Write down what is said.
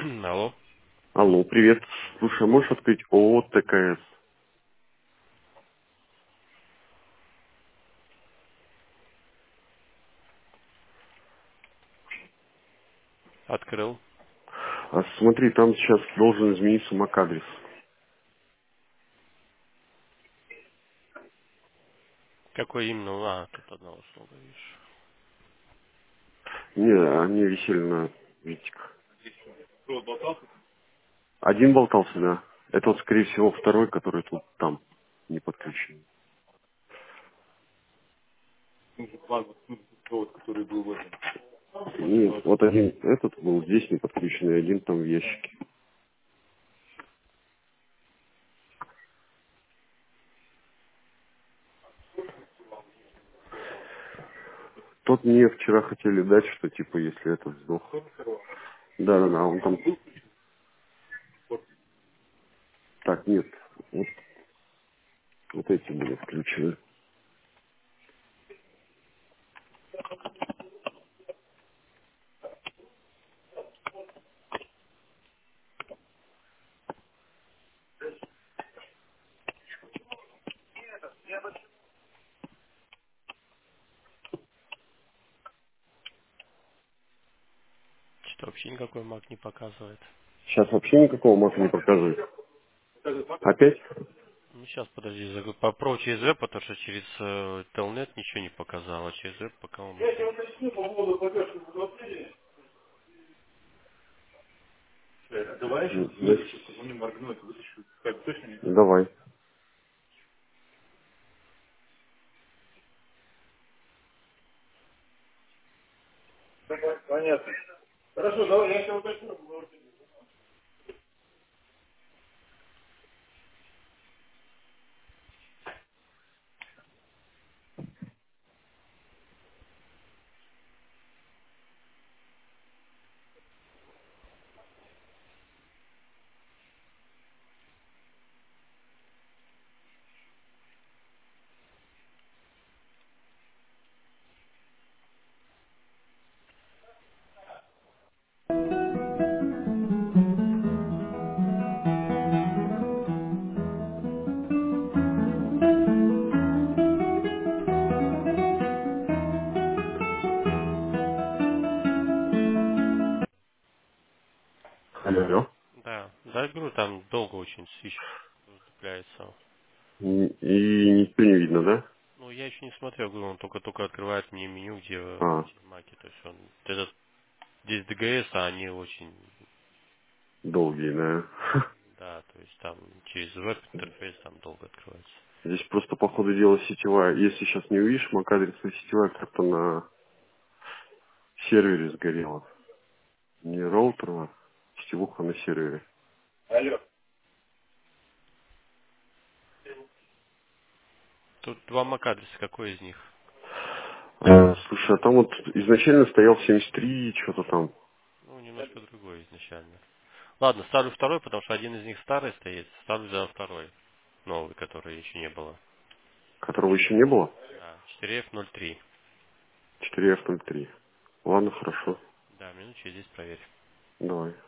Алло. Алло, привет. Слушай, можешь открыть ООО ТКС? Открыл. Смотри, там сейчас должен измениться MAC-адрес. Какой именно? Тут одна услуга, видишь. Не, они висели на витиках. Один болтался, да. Это вот, скорее всего, второй, который тут там не подключен. Нет, вот один этот был здесь не подключен, и один там в ящике. Тот мне вчера хотели дать, что типа, если этот сдох. Да, он там... Так, нет, вот эти были включены. Что-то вообще никакой маг не показывает. Сейчас вообще никакого мака не показывает. Опять? Ну, сейчас, подожди, попробуй через веб, потому что через Telnet ничего не показало. Через веб пока он можно. Давай. Алло. Да, да, я говорю, там долго очень цепляется. И ничего не видно, да? Ну, я еще не смотрел, говорю, он только открывает мне меню, где А, эти маки. То есть он, этот, здесь ДГС, а они очень, долгие, да. да, то есть там через веб-интерфейс там долго открывается. Здесь просто, по ходу дела, сетевая. Если сейчас не увидишь, MAC-адрес сетевая как-то на сервере сгорела. Не роутер, а сетевуха на сервере. Тут два MAC-адреса, какой из них? Слушай, а там вот изначально стоял 73, что-то там, Ну, немножко другой изначально. Ладно, ставлю второй, потому что один из них старый стоит. Ставлю за второй, новый, который еще не было. которого еще не было. Да, 4F03. 4F03. Ладно, хорошо. Да, минут через 10 проверь. Давай.